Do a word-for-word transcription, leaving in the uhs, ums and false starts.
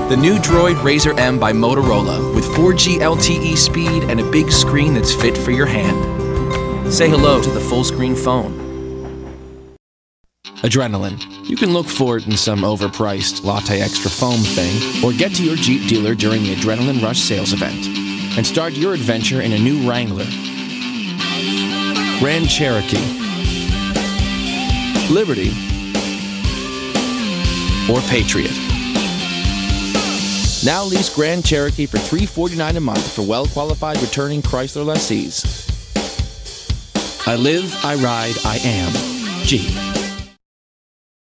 The new Droid Razr M by Motorola with four G L T E speed and a big screen that's fit for your hand. Say hello to the full-screen phone. Adrenaline. You can look for it in some overpriced latte extra foam thing, or get to your Jeep dealer during the Adrenaline Rush sales event and start your adventure in a new Wrangler, Grand Cherokee, Liberty, or Patriot. Now lease Grand Cherokee for three hundred forty-nine dollars a month for well-qualified returning Chrysler lessees. I live, I ride, I am Jeep.